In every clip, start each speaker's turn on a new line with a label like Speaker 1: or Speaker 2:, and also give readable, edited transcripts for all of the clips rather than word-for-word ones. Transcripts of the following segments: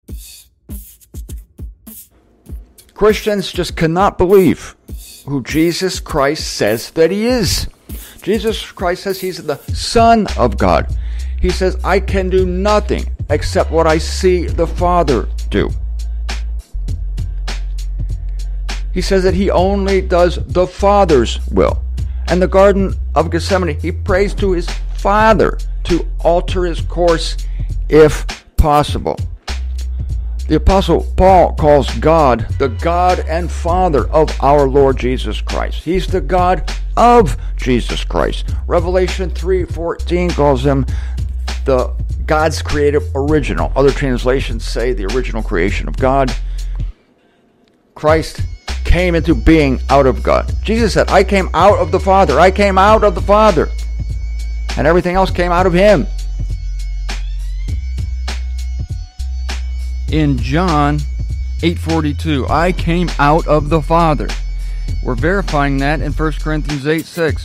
Speaker 1: Christians just cannot believe who Jesus Christ says that he is. Jesus Christ says he's the Son of God. He says, I can do nothing except what I see the Father do. He says that he only does the Father's will. In the Garden of Gethsemane, he prays to his Father to alter his course if possible. The Apostle Paul calls God the God and Father of our Lord Jesus Christ. He's the God of Jesus Christ. Revelation 3:14 calls him the God's creative original. Other translations say the original creation of God. Christ came into being out of God. Jesus said, I came out of the Father. I came out of the Father. And everything else came out of him. In John 8:42, I came out of the Father. We're verifying that in 1 Corinthians 8:6.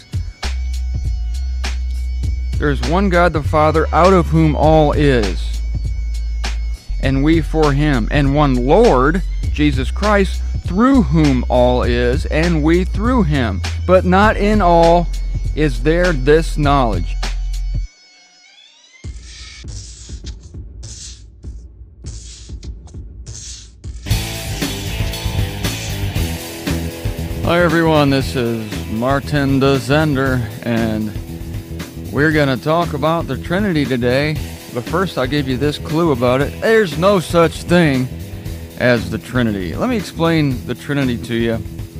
Speaker 1: There's one God the Father, out of whom all is, and we for him, and one Lord, Jesus Christ, through whom all is, and we through him. But not in all is there this knowledge. Hi everyone, this is Martin de Zender, and we're going to talk about the Trinity today. But first I'll give you this clue about it. There's no such thing as the Trinity. Let me explain the Trinity to you.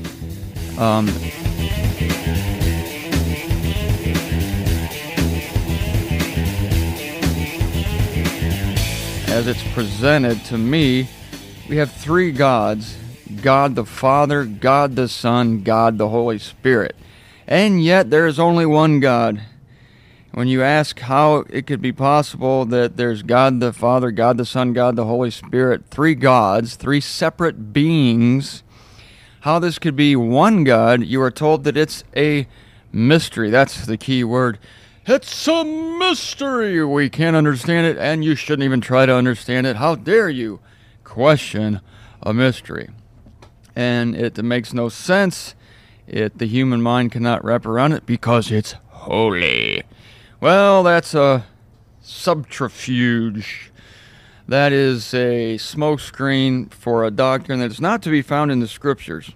Speaker 1: As it's presented to me, we have three gods. God the Father, God the Son, God the Holy Spirit. And yet there is only one God. When you ask how it could be possible that there's God the Father, God the Son, God the Holy Spirit, three gods, three separate beings, how this could be one God, you are told that it's a mystery. That's the key word. It's a mystery. We can't understand it, and you shouldn't even try to understand it. How dare you question a mystery? And it makes no sense. The human mind cannot wrap around it because it's holy. Well, that's a subterfuge. That is a smokescreen for a doctrine that is not to be found in the Scriptures.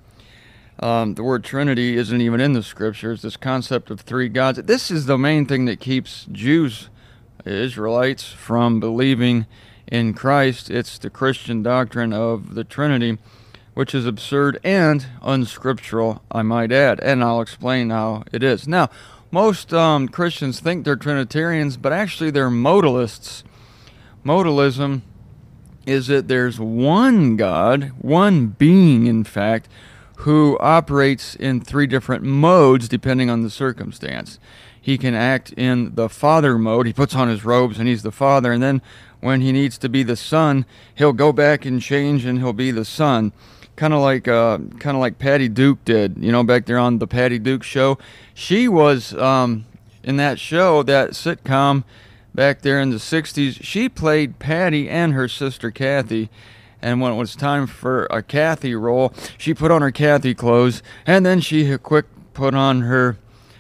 Speaker 1: The word Trinity isn't even in the Scriptures. This concept of three gods. This is the main thing that keeps Jews, Israelites, from believing in Christ. It's the Christian doctrine of the Trinity, which is absurd and unscriptural, I might add, and I'll explain how it is. Now, most Christians think they're Trinitarians, but actually they're modalists. Modalism is that there's one God, one being, in fact, who operates in three different modes depending on the circumstance. He can act in the Father mode. He puts on his robes and he's the Father, and then when he needs to be the Son, he'll go back and change and he'll be the Son. Kind of like Patty Duke did, back there on the Patty Duke show. She was in that show, that sitcom back there in the 60s. She played Patty and her sister Kathy. And when it was time for a Kathy role, she put on her Kathy clothes, and then she quick put on her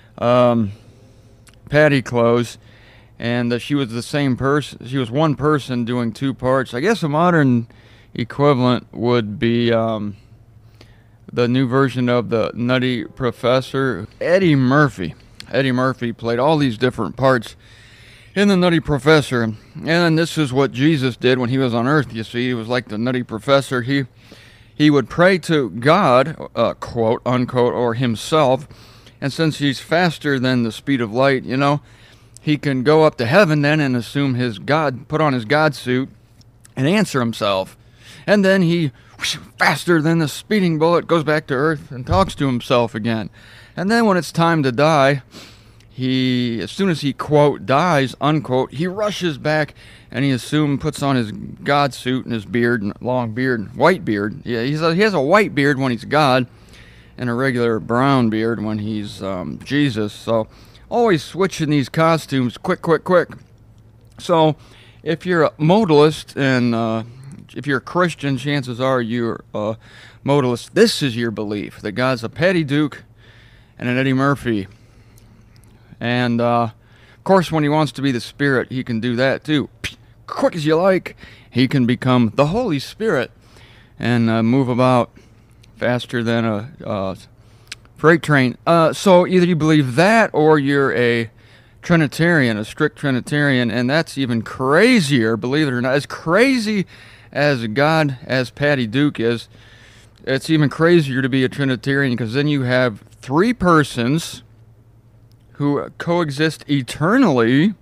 Speaker 1: Patty clothes. And she was the same person. She was one person doing two parts. I guess a modern equivalent would be the new version of the Nutty Professor. Eddie Murphy played all these different parts in the Nutty Professor, and this is what Jesus did when he was on earth. You see, he was like the Nutty Professor. He would pray to God, quote unquote, or himself, and since he's faster than the speed of light, he can go up to heaven then and assume his God, put on his God suit and answer himself. And then he, faster than the speeding bullet, goes back to earth and talks to himself again. And then when it's time to die, as soon as he, quote, dies, unquote, he rushes back and he puts on his God suit and his beard, and long beard, white beard. Yeah, he has a white beard when he's God and a regular brown beard when he's Jesus. So always switching these costumes quick. So if you're a modalist and if you're a Christian, chances are you're a modalist. This is your belief, that God's a Patty Duke and an Eddie Murphy. And, of course, when he wants to be the Spirit, he can do that, too. Quick as you like, he can become the Holy Spirit and move about faster than a freight train. So either you believe that or you're a Trinitarian, a strict Trinitarian, and that's even crazier, believe it or not. As crazy as God, as Patty Duke is, it's even crazier to be a Trinitarian, because then you have three persons who coexist eternally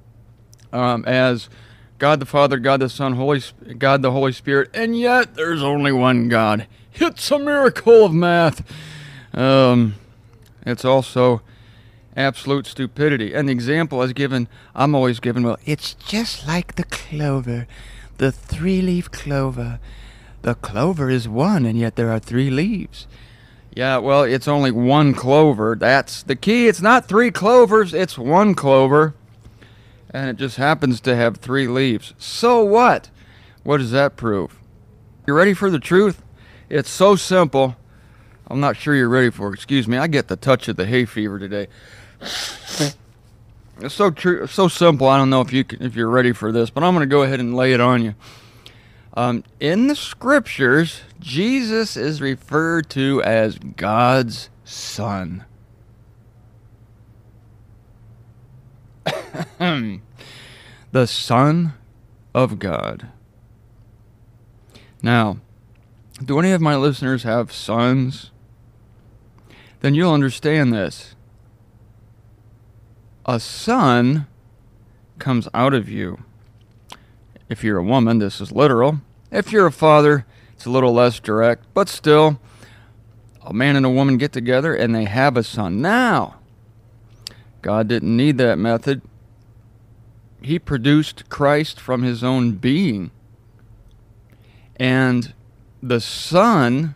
Speaker 1: as God the Father, God the Son, God the Holy Spirit, and yet there's only one God. It's a miracle of math. It's also absolute stupidity. And the example I'm always given, well, it's just like the clover, the three-leaf clover. The clover is one, and yet there are three leaves. Yeah, well, it's only one clover. That's the key. It's not three clovers, it's one clover. And it just happens to have three leaves. So what? What does that prove? You ready for the truth? It's so simple. I'm not sure you're ready for it. Excuse me, I get the touch of the hay fever today. It's so true, so simple. I don't know if you're ready for this, but I'm going to go ahead and lay it on you. In the scriptures, Jesus is referred to as God's Son. The Son of God. Now, do any of my listeners have sons? Then you'll understand this. A son comes out of you. If you're a woman, this is literal. If you're a father, it's a little less direct, but still, a man and a woman get together and they have a son. Now, God didn't need that method. He produced Christ from his own being. And the Son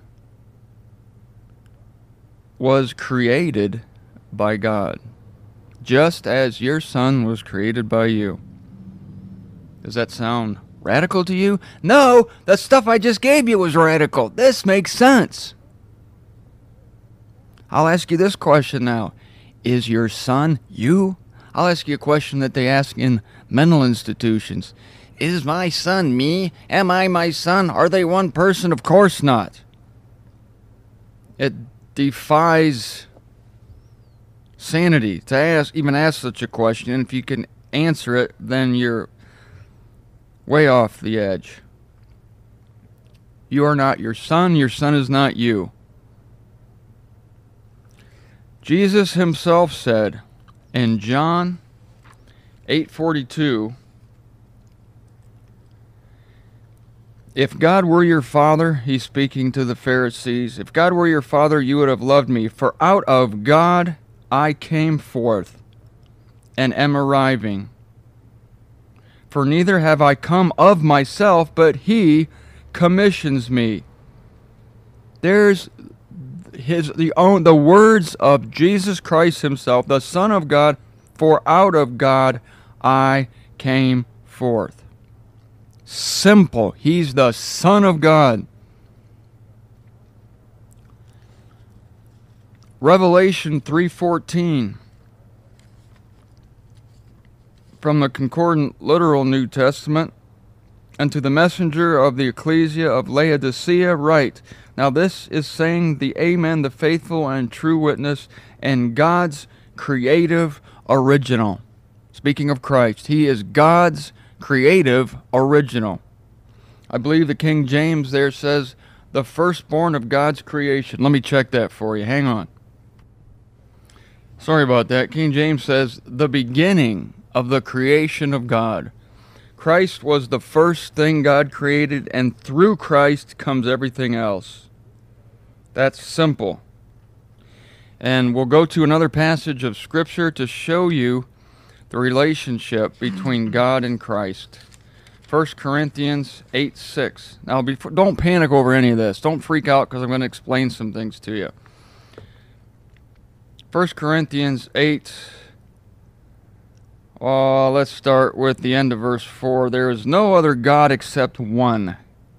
Speaker 1: was created by God, just as your son was created by you. Does that sound radical to you? No, the stuff I just gave you was radical. This makes sense. I'll ask you this question now. Is your son you? I'll ask you a question that they ask in mental institutions. Is my son me? Am I my son? Are they one person? Of course not. It defies sanity to even ask such a question. And if you can answer it, then you're way off the edge. You are not your son is not you. Jesus himself said in John 8:42, if God were your father, he's speaking to the Pharisees, if God were your father, you would have loved me, for out of God I came forth and am arriving. For neither have I come of myself, but he commissions me. There's the words of Jesus Christ himself, the Son of God, for out of God I came forth. Simple. He's the Son of God. Revelation 3:14 from the Concordant Literal New Testament. And to the messenger of the ecclesia of Laodicea write, now this is saying the Amen, the faithful and true witness, and God's creative original. Speaking of Christ, he is God's creative original. I believe the King James there says the firstborn of God's creation. Let me check that for you. Hang on. Sorry about that. King James says the beginning of the creation of God. Christ was the first thing God created, and through Christ comes everything else. That's simple. And we'll go to another passage of Scripture to show you the relationship between God and Christ. 1 Corinthians 8:6. Now, don't panic over any of this. Don't freak out, because I'm going to explain some things to you. 1 Corinthians 8. Let's start with the end of verse 4. There is no other God except one,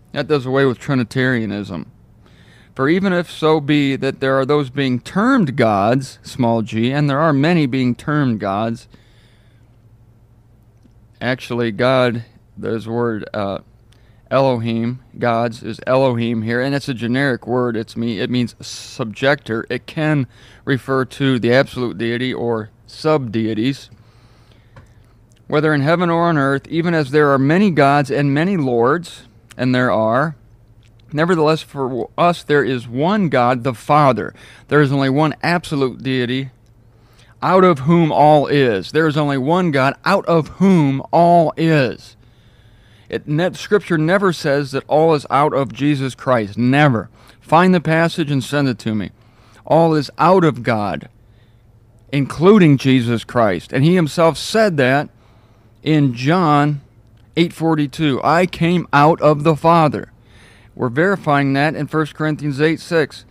Speaker 1: That does away with Trinitarianism. For even if so be that there are those being termed gods, small g, and there are many being termed gods, actually God, there's a word Elohim, gods, is Elohim here, and it's a generic word. It means subjector. It can refer to the absolute deity or sub-deities. Whether in heaven or on earth, even as there are many gods and many lords, and there are, nevertheless for us there is one God, the Father. There is only one absolute deity, out of whom all is. There is only one God, out of whom all is. Scripture never says that all is out of Jesus Christ. Never. Find the passage and send it to me. All is out of God, including Jesus Christ. And he himself said that in John 8:42. I came out of the Father. We're verifying that in 1 Corinthians 8:6.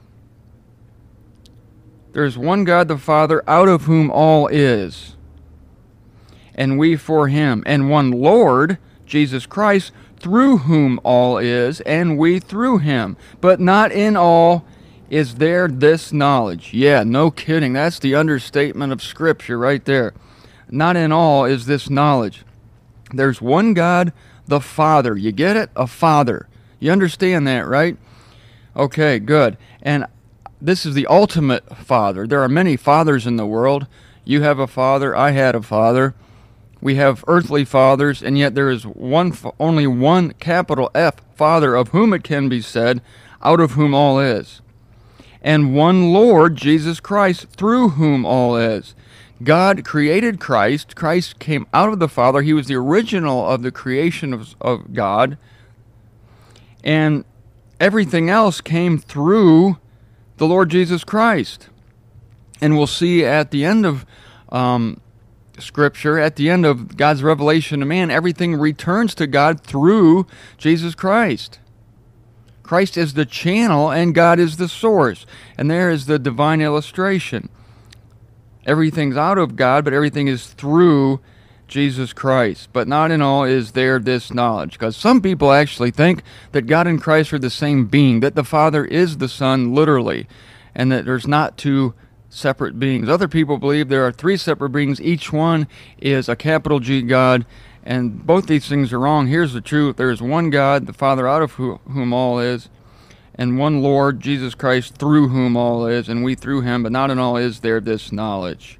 Speaker 1: There is one God the Father, out of whom all is, and we for him, and one Lord, Jesus Christ, through whom all is, and we through him. But not in all is there this knowledge. Yeah, no kidding. That's the understatement of Scripture right there. Not in all is this knowledge. There's one God, the Father. You get it? A Father. You understand that, right? Okay, good. And this is the ultimate Father. There are many fathers in the world. You have a father. I had a father. We have earthly fathers, and yet there is only one capital F Father, of whom it can be said, out of whom all is. And one Lord, Jesus Christ, through whom all is. God created Christ. Christ came out of the Father. He was the original of the creation of God. And everything else came through the Lord Jesus Christ. And we'll see at the end of Scripture, at the end of God's revelation to man, everything returns to God through Jesus Christ. Christ is the channel and God is the source. And there is the divine illustration. Everything's out of God, but everything is through Jesus Christ. But not in all is there this knowledge. Because some people actually think that God and Christ are the same being, that the Father is the Son literally, and that there's not two separate beings. Other people believe there are three separate beings. Each one is a capital G God, and both these things are wrong. Here's the truth. There is one God, the Father, out of whom all is, and one Lord, Jesus Christ, through whom all is, and we through him, but not in all is there this knowledge.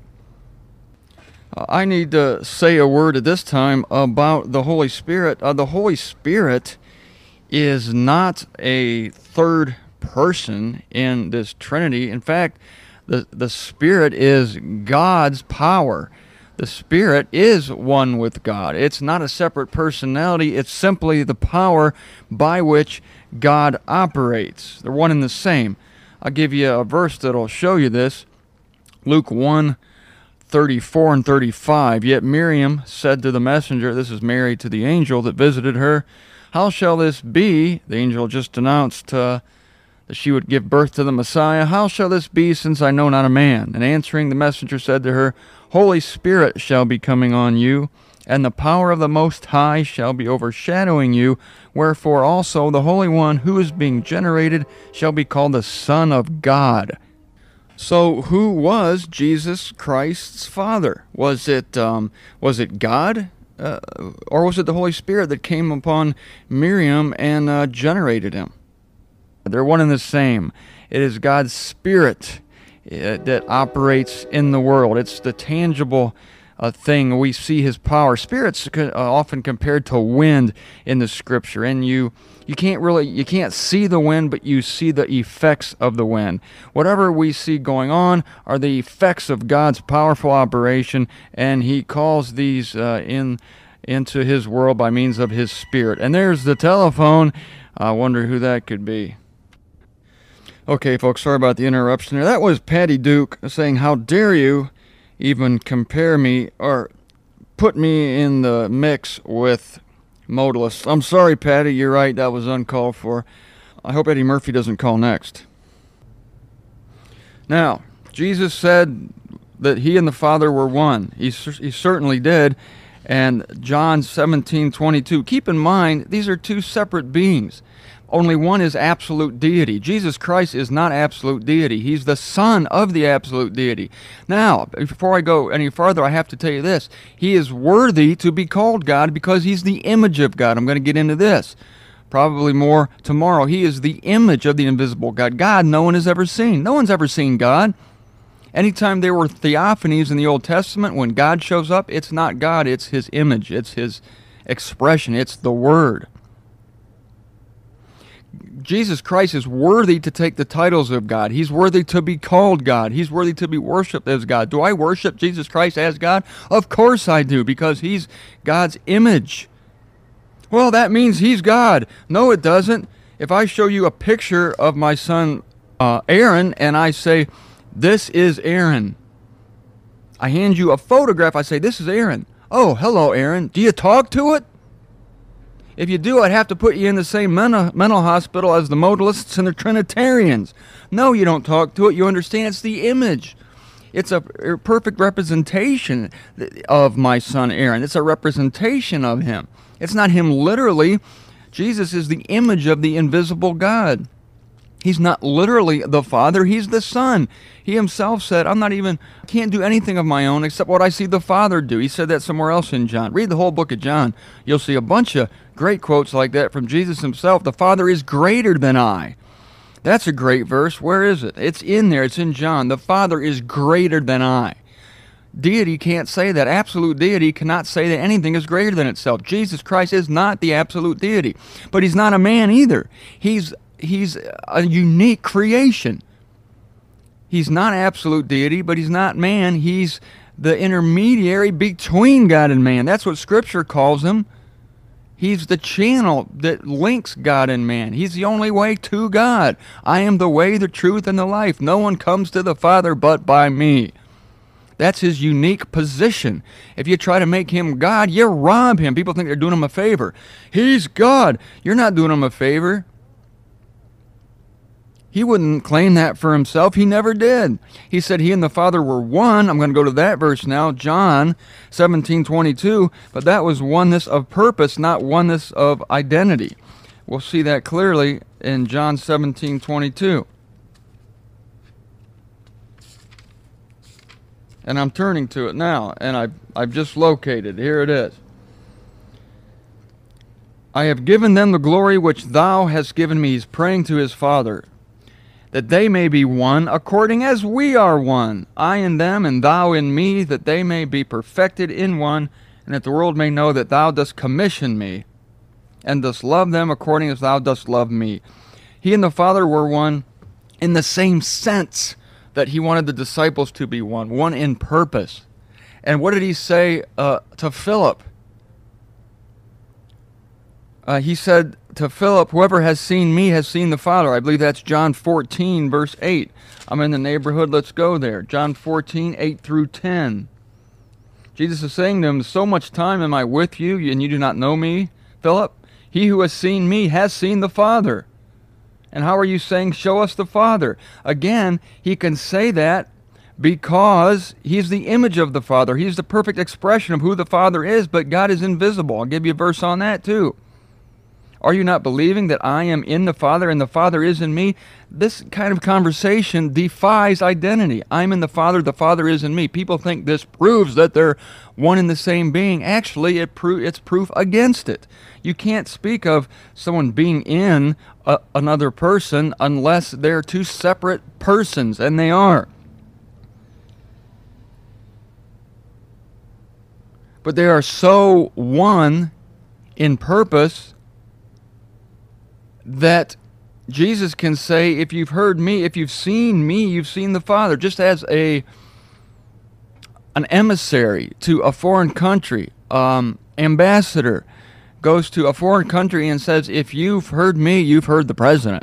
Speaker 1: I need to say a word at this time about the Holy Spirit. The Holy Spirit is not a third person in this Trinity. In fact, the Spirit is God's power. The Spirit is one with God. It's not a separate personality. It's simply the power by which God operates. They're one and the same. I'll give you a verse that'll show you this. Luke 1:34 and 35. Yet Miriam said to the messenger, this is Mary to the angel that visited her, how shall this be? The angel just announced that she would give birth to the Messiah. How shall this be, since I know not a man? And answering, the messenger said to her, Holy Spirit shall be coming on you, and the power of the Most High shall be overshadowing you. Wherefore also the Holy One who is being generated shall be called the Son of God. So who was Jesus Christ's Father? Was it God? Or was it the Holy Spirit that came upon Miriam and generated him? They're one and the same. It is God's Spirit that operates in the world. It's the tangible thing. We see his power. Spirit's often compared to wind in the Scripture, and you can't see the wind, but you see the effects of the wind. Whatever we see going on are the effects of God's powerful operation, and he calls these into his world by means of his Spirit. And there's the telephone. I wonder who that could be. Okay, folks, sorry about the interruption there. That was Patty Duke saying, how dare you even compare me or put me in the mix with modalists. I'm sorry, Patty, you're right, that was uncalled for. I hope Eddie Murphy doesn't call next. Now, Jesus said that he and the Father were one. He certainly did, and John 17:22. Keep in mind, these are two separate beings. Only one is absolute deity. Jesus Christ is not absolute deity. He's the Son of the absolute deity. Now, before I go any further, I have to tell you this. He is worthy to be called God because he's the image of God. I'm going to get into this probably more tomorrow. He is the image of the invisible God. God no one has ever seen. No one's ever seen God. Anytime there were theophanies in the Old Testament, when God shows up, it's not God, it's his image, it's his expression, it's the Word. Jesus Christ is worthy to take the titles of God. He's worthy to be called God. He's worthy to be worshipped as God. Do I worship Jesus Christ as God? Of course I do, because he's God's image. Well, that means he's God. No, it doesn't. If I show you a picture of my son Aaron and I say, this is Aaron. I hand you a photograph. I say, this is Aaron. Oh, hello, Aaron. Do you talk to it? If you do, I'd have to put you in the same mental hospital as the modalists and the Trinitarians. No, you don't talk to it. You understand it's the image. It's a perfect representation of my son Aaron. It's a representation of him. It's not him literally. Jesus is the image of the invisible God. He's not literally the Father, he's the Son. He himself said, can't do anything of my own except what I see the Father do. He said that somewhere else in John. Read the whole book of John. You'll see a bunch of great quotes like that from Jesus himself. The Father is greater than I. That's a great verse. Where is it? It's in there. It's in John. The Father is greater than I. Deity can't say that. Absolute deity cannot say that anything is greater than itself. Jesus Christ is not the absolute deity. But he's not a man either. He's a unique creation. He's not absolute deity, but he's not man. He's the intermediary between God and man. That's what Scripture calls him. He's the channel that links God and man. He's the only way to God. I am the way, the truth, and the life. No one comes to the Father but by me. That's his unique position. If you try to make him God, you rob him. People think they're doing him a favor. He's God. You're not doing him a favor. He wouldn't claim that for himself. He never did. He said he and the Father were one. I'm going to go to that verse now, John 17:22. But that was oneness of purpose, not oneness of identity. We'll see that clearly in John 17:22. And I'm turning to it now, and I've just located. Here it is. I have given them the glory which thou hast given me. He's praying to his Father, that they may be one, according as we are one, I in them and thou in me, that they may be perfected in one, and that the world may know that thou dost commission me, and dost love them according as thou dost love me. He and the Father were one in the same sense that he wanted the disciples to be one in purpose. And what did he say to Philip? He said to Philip, whoever has seen me has seen the Father. I believe that's John 14, verse 8. I'm in the neighborhood. Let's go there. John 14, 8 through 10. Jesus is saying to him, so much time am I with you, and you do not know me, Philip? He who has seen me has seen the Father. And how are you saying, show us the Father? Again, he can say that because he's the image of the Father. He's the perfect expression of who the Father is, but God is invisible. I'll give you a verse on that too. Are you not believing that I am in the Father and the Father is in me? This kind of conversation defies identity. I'm in the Father is in me. People think this proves that they're one and the same being. Actually, it's proof against it. You can't speak of someone being in another person unless they're two separate persons, and they are. But they are so one in purpose that Jesus can say, if you've heard me, if you've seen me, you've seen the Father. Just as an emissary to a foreign country, ambassador, goes to a foreign country and says, if you've heard me, you've heard the president.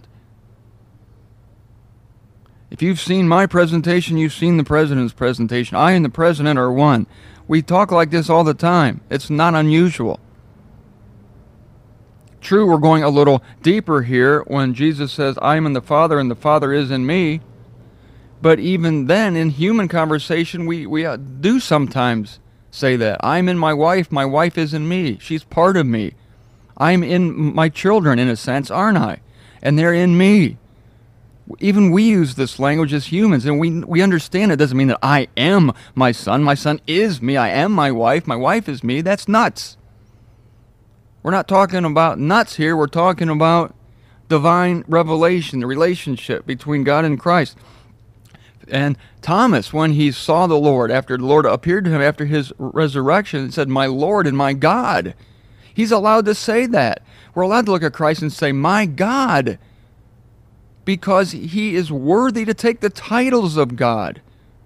Speaker 1: If you've seen my presentation, you've seen the president's presentation. I and the president are one. We talk like this all the time. It's not unusual. True, we're going a little deeper here when Jesus says, I am in the Father and the Father is in me. But even then, in human conversation, we do sometimes say that. I'm in my wife is in me. She's part of me. I'm in my children, in a sense, aren't I? And they're in me. Even we use this language as humans, and we understand it doesn't mean that I am my son is me, I am my wife is me. That's nuts. We're not talking about nuts here, we're talking about divine revelation, the relationship between God and Christ. And Thomas, when he saw the Lord, after the Lord appeared to him after his resurrection, said, "My Lord and my God." He's allowed to say that. We're allowed to look at Christ and say, "My God," because he is worthy to take the titles of God.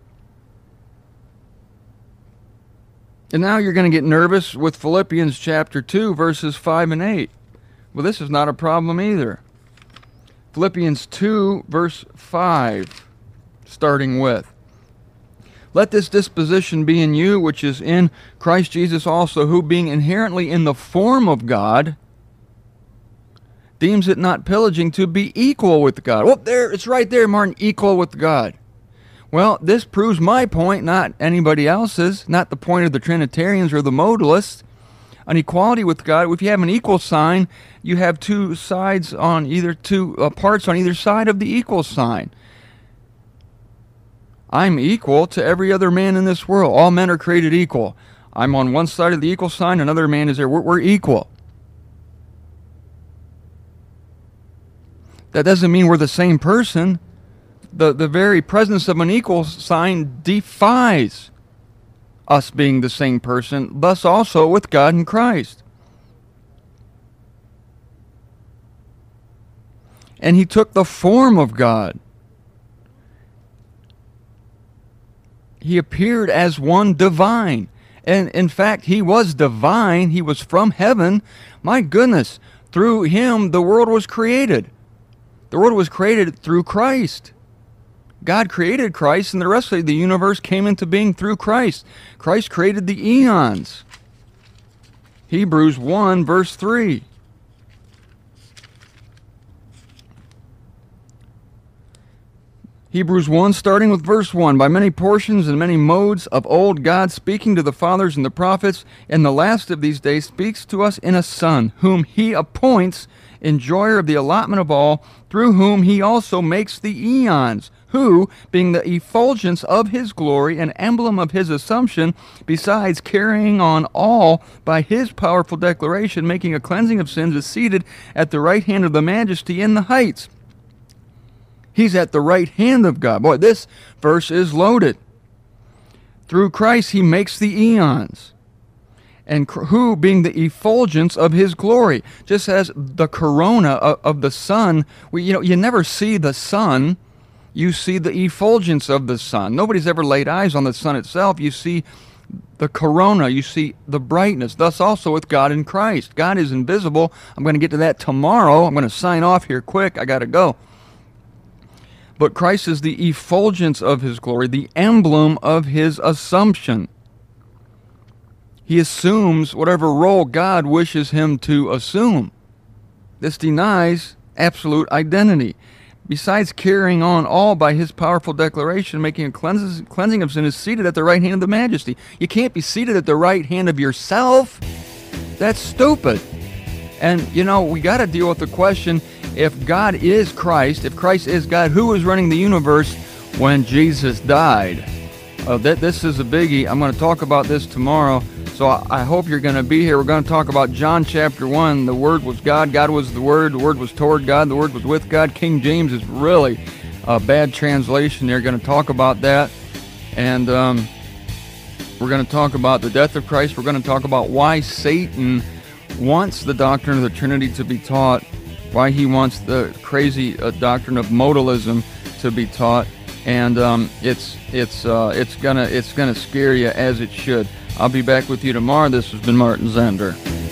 Speaker 1: And now you're going to get nervous with Philippians chapter 2, verses 5 and 8. Well, this is not a problem either. Philippians 2, verse 5, starting with, "Let this disposition be in you, which is in Christ Jesus also, who being inherently in the form of God, deems it not pillaging to be equal with God." Well, there, it's right there, Martin, equal with God. Well, this proves my point, not anybody else's, not the point of the Trinitarians or the modalists. An equality with God, if you have an equal sign, you have two sides on either, two parts on either side of the equal sign. I'm equal to every other man in this world. All men are created equal. I'm on one side of the equal sign, another man is there. We're equal. That doesn't mean we're the same person. The very presence of an equal sign defies us being the same person, thus also with God and Christ. And he took the form of God. He appeared as one divine. And in fact, he was divine. He was from heaven. My goodness, through him the world was created. The world was created through Christ. God created Christ, and the rest of the universe came into being through Christ. Christ created the eons. Hebrews 1, verse 3. Hebrews 1, starting with verse 1. "By many portions and many modes of old, God, speaking to the fathers and the prophets, in the last of these days speaks to us in a Son, whom he appoints enjoyer of the allotment of all, through whom he also makes the eons, who, being the effulgence of his glory and emblem of his assumption, besides carrying on all by his powerful declaration, making a cleansing of sins, is seated at the right hand of the majesty in the heights." He's at the right hand of God. Boy, this verse is loaded. Through Christ, he makes the eons. And who, being the effulgence of his glory, just as the corona of the sun, you never see the sun, you see the effulgence of the sun. Nobody's ever laid eyes on the sun itself. You see the corona, you see the brightness. Thus also with God in Christ. God is invisible. I'm going to get to that tomorrow. I'm going to sign off here quick. I got to go. But Christ is the effulgence of his glory, the emblem of his assumption. He assumes whatever role God wishes him to assume. This denies absolute identity. Besides carrying on all by his powerful declaration, making a cleansing of sin, is seated at the right hand of the majesty. You can't be seated at the right hand of yourself. That's stupid. And, we got to deal with the question, if God is Christ, if Christ is God, who was running the universe when Jesus died? This is a biggie. I'm going to talk about this tomorrow, so I hope you're going to be here. We're going to talk about John chapter 1. The Word was God. God was the Word was toward God. The Word was with God. King James is really a bad translation. They're going to talk about that. And we're going to talk about the death of Christ. We're going to talk about why Satan wants the doctrine of the Trinity to be taught, why he wants the crazy doctrine of modalism to be taught, and it's gonna scare you, as it should. I'll be back with you tomorrow. This has been Martin Zender.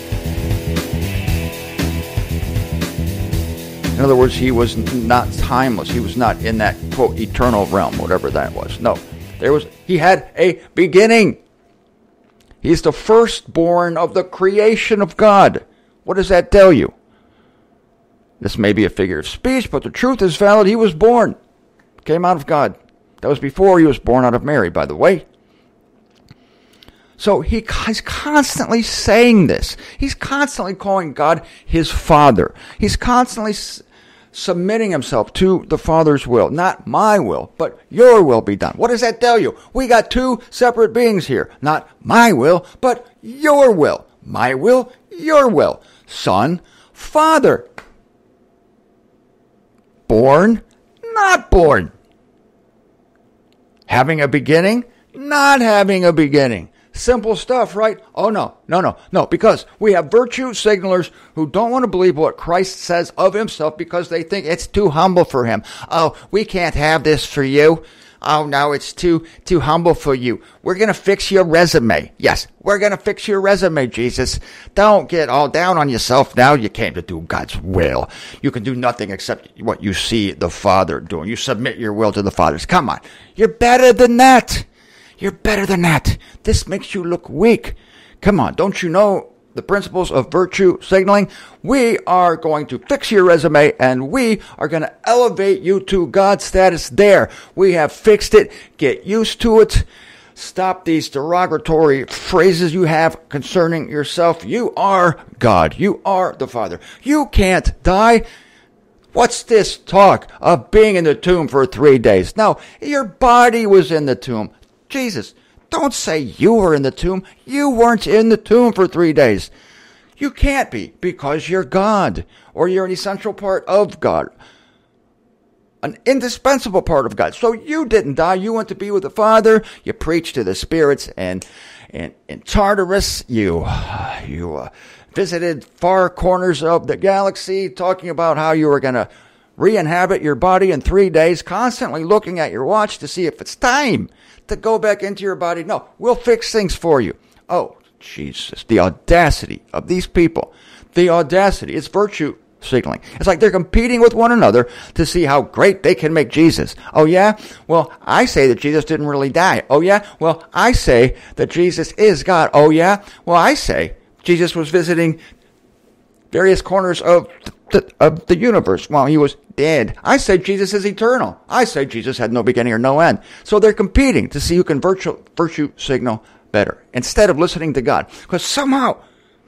Speaker 2: In other words, he was not timeless. He was not in that, quote, eternal realm, whatever that was. No, he had a beginning. He's the firstborn of the creation of God. What does that tell you? This may be a figure of speech, but the truth is valid. He was born. Came out of God. That was before he was born out of Mary, by the way. So he's constantly saying this. He's constantly calling God his Father. He's constantly submitting himself to the Father's will. Not my will, but your will be done. What does that tell you? We got two separate beings here. Not my will, but your will. My will, your will. Son, Father. Born, not born. Having a beginning, not having a beginning. Simple stuff, right? Oh, no. Because we have virtue signalers who don't want to believe what Christ says of himself because they think it's too humble for him. Oh, we can't have this for you. Oh, no, it's too humble for you. We're going to fix your resume. Yes, we're going to fix your resume, Jesus. Don't get all down on yourself now. You came to do God's will. You can do nothing except what you see the Father doing. You submit your will to the Father's. Come on. You're better than that. You're better than that. This makes you look weak. Come on, don't you know the principles of virtue signaling? We are going to fix your resume and we are going to elevate you to God's status there. We have fixed it. Get used to it. Stop these derogatory phrases you have concerning yourself. You are God. You are the Father. You can't die. What's this talk of being in the tomb for 3 days? No, your body was in the tomb. Jesus, don't say you were in the tomb. You weren't in the tomb for 3 days. You can't be because you're God, or you're an essential part of God, an indispensable part of God. So you didn't die. You went to be with the Father. You preached to the spirits and in Tartarus. You visited far corners of the galaxy, talking about how you were going to re-inhabit your body in 3 days, constantly looking at your watch to see if it's time to go back into your body. No, we'll fix things for you. Oh, Jesus, the audacity of these people. The audacity. It's virtue signaling. It's like they're competing with one another to see how great they can make Jesus. Oh, yeah? Well, I say that Jesus didn't really die. Oh, yeah? Well, I say that Jesus is God. Oh, yeah? Well, I say Jesus was visiting various corners of the universe while he was dead. I say Jesus is eternal. I say Jesus had no beginning or no end. So they're competing to see who can virtue signal better instead of listening to God. Because somehow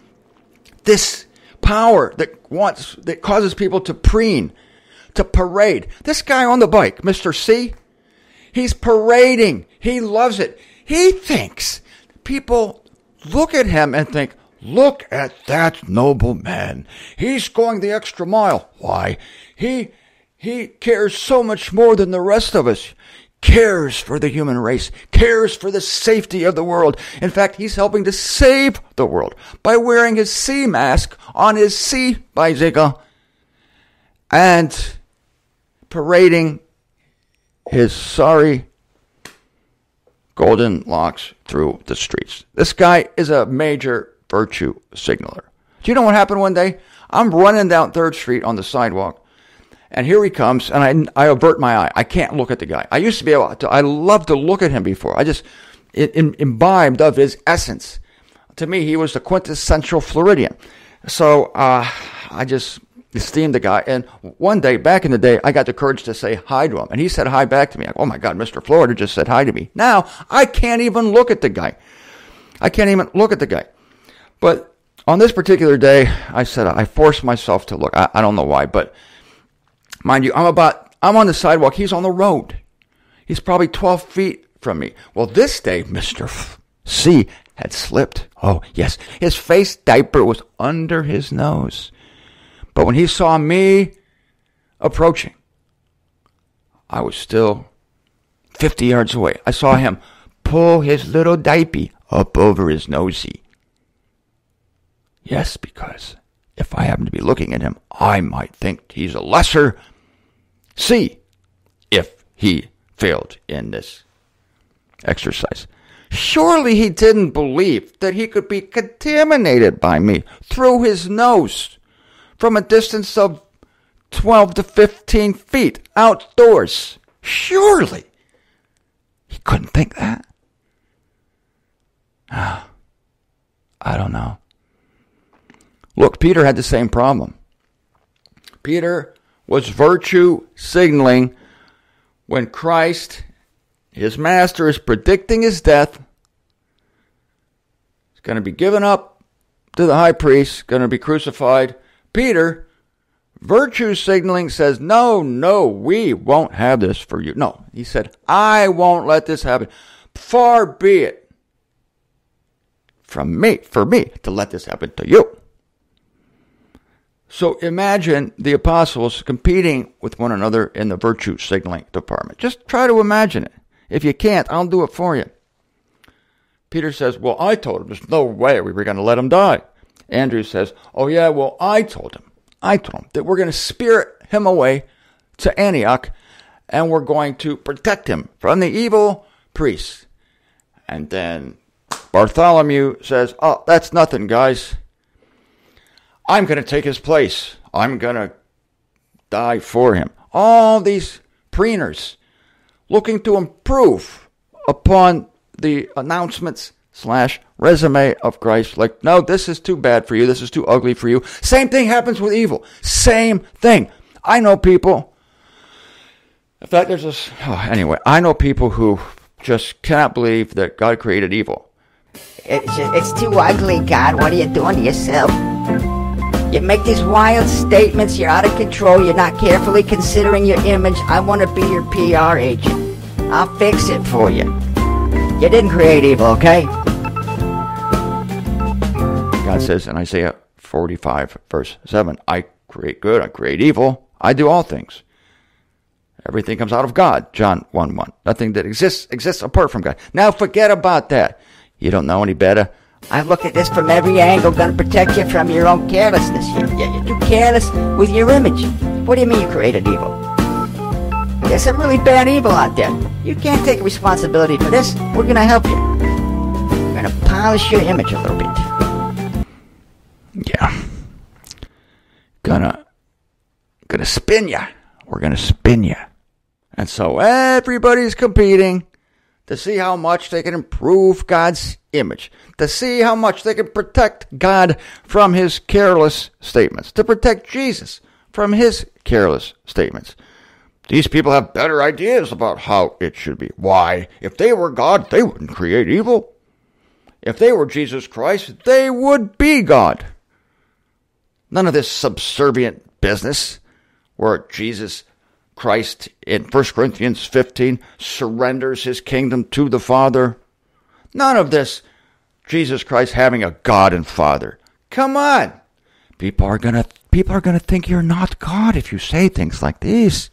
Speaker 2: this power that causes people to preen, to parade. This guy on the bike, Mr. C, he's parading. He loves it. He thinks people look at him and think, look at that noble man. He's going the extra mile. Why? He cares so much more than the rest of us. Cares for the human race. Cares for the safety of the world. In fact, he's helping to save the world by wearing his sea mask on his sea bicycle and parading his sorry golden locks through the streets. This guy is a major virtue signaler. Do you know what happened one day? I'm running down 3rd Street on the sidewalk, and here he comes, and I avert my eye. I can't look at the guy. I used to be able to, I loved to look at him before. I just imbibed of his essence. To me, he was the quintessential Floridian. So I just esteemed the guy. And one day, back in the day, I got the courage to say hi to him, and he said hi back to me. Oh my God, Mr. Florida just said hi to me. Now, I can't even look at the guy. But on this particular day, I said I forced myself to look. I don't know why, but mind you, I'm on the sidewalk. He's on the road. He's probably 12 feet from me. Well, this day, Mr. C had slipped. Oh, yes. His face diaper was under his nose. But when he saw me approaching, I was still 50 yards away. I saw him pull his little diaper up over his nosy. Yes, because if I happen to be looking at him, I might think he's a lesser C if he failed in this exercise. Surely he didn't believe that he could be contaminated by me through his nose from a distance of 12 to 15 feet outdoors. Surely he couldn't think that. I don't know. Look, Peter had the same problem. Peter was virtue signaling when Christ, his master, is predicting his death. He's going to be given up to the high priest, going to be crucified. Peter, virtue signaling, says, no, we won't have this for you. No, he said, I won't let this happen. Far be it for me to let this happen to you. So imagine the apostles competing with one another in the virtue signaling department. Just try to imagine it. If you can't, I'll do it for you. Peter says, well, I told him there's no way we were going to let him die. Andrew says, oh yeah, well, I told him that we're going to spirit him away to Antioch and we're going to protect him from the evil priests. And then Bartholomew says, oh, that's nothing, guys. I'm going to take his place. I'm going to die for him. All these preeners looking to improve upon the announcements / resume of Christ. Like, no, this is too bad for you. This is too ugly for you. Same thing happens with evil. Same thing. I know people. In fact, anyway, I know people who just cannot believe that God created evil.
Speaker 3: It's too ugly, God. What are you doing to yourself? You make these wild statements. You're out of control. You're not carefully considering your image. I want to be your PR agent. I'll fix it for you. You didn't create evil, okay?
Speaker 2: God says in Isaiah 45, verse 7, I create good, I create evil, I do all things. Everything comes out of God, John 1:1. Nothing that exists apart from God. Now forget about that. You don't know any better.
Speaker 3: I look at this from every angle, gonna protect you from your own carelessness. You're too careless with your image. What do you mean you created evil? There's some really bad evil out there. You can't take responsibility for this. We're gonna help you. We're gonna polish your image a little bit.
Speaker 2: Yeah. Gonna spin ya. We're gonna spin ya. And so everybody's competing to see how much they can improve God's image, to see how much they can protect God from his careless statements, to protect Jesus from his careless statements. These people have better ideas about how it should be. Why? If they were God, they wouldn't create evil. If they were Jesus Christ, they would be God. None of this subservient business where Jesus Christ in 1 Corinthians 15 surrenders his kingdom to the Father. None of this Jesus Christ having a God and Father. Come on. People are gonna think you're not God if you say things like these.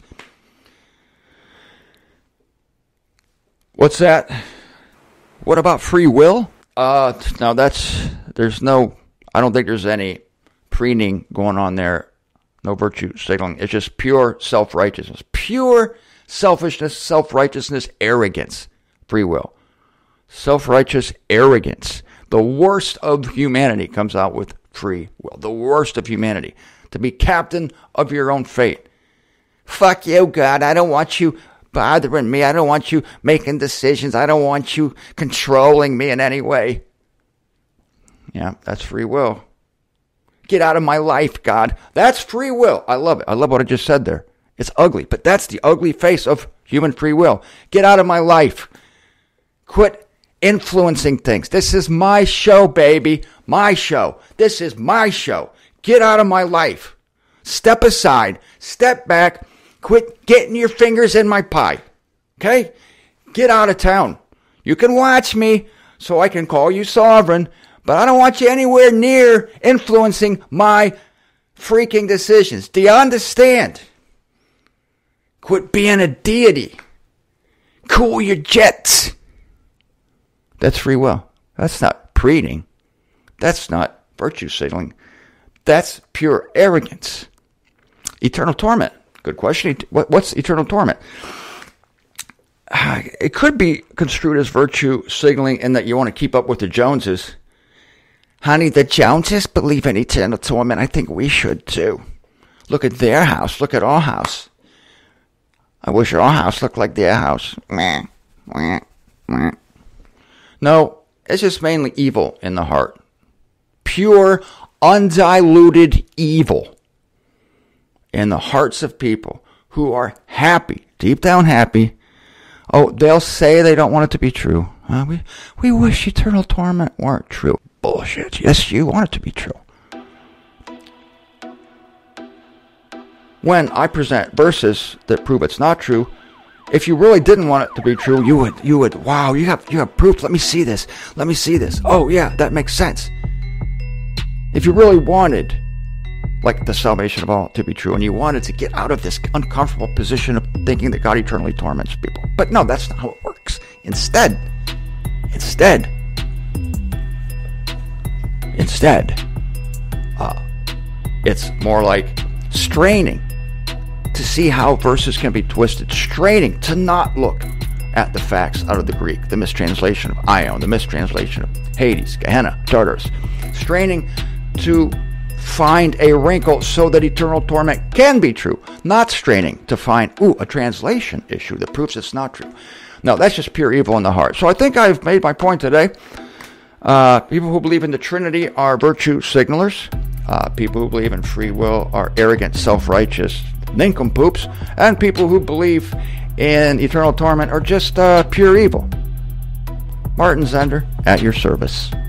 Speaker 2: What's that? What about free will? Now I don't think there's any preening going on there. No virtue signaling. It's just pure self-righteousness. Pure selfishness, self-righteousness, arrogance. Free will. Self-righteous arrogance. The worst of humanity comes out with free will. The worst of humanity. To be captain of your own fate. Fuck you, God. I don't want you bothering me. I don't want you making decisions. I don't want you controlling me in any way. Yeah, that's free will. Get out of my life, God. That's free will. I love it. I love what I just said there. It's ugly, but that's the ugly face of human free will. Get out of my life. Quit influencing things. This is my show, baby. My show. This is my show. Get out of my life. Step aside. Step back. Quit getting your fingers in my pie. Okay? Get out of town. You can watch me so I can call you sovereign, but I don't want you anywhere near influencing my freaking decisions. Do you understand? Quit being a deity. Cool your jets. That's free will. That's not preening. That's not virtue signaling. That's pure arrogance. Eternal torment. Good question. What's eternal torment? It could be construed as virtue signaling in that you want to keep up with the Joneses. Honey, the Joneses believe in eternal torment. I think we should too. Look at their house. Look at our house. I wish our house looked like their house. No, it's just mainly evil in the heart. Pure, undiluted evil in the hearts of people who are happy, deep down happy. Oh, they'll say they don't want it to be true. We wish eternal torment weren't true. bullshit. Yes, you want it to be true. When I present verses that prove it's not true, if you really didn't want it to be true, you would, wow, you have proof. Let me see this. Let me see this. Oh yeah, that makes sense. If you really wanted, like, the salvation of all to be true, and you wanted to get out of this uncomfortable position of thinking that God eternally torments people. But no, that's not how it works. Instead, it's more like straining to see how verses can be twisted, straining to not look at the facts out of the Greek, the mistranslation of Ion, the mistranslation of Hades, Gehenna, Tartarus, straining to find a wrinkle so that eternal torment can be true, not straining to find, a translation issue that proves it's not true. No, that's just pure evil in the heart. So I think I've made my point today. People who believe in the Trinity are virtue signalers. People who believe in free will are arrogant, self-righteous nincompoops. And people who believe in eternal torment are just pure evil. Martin Zender, at your service.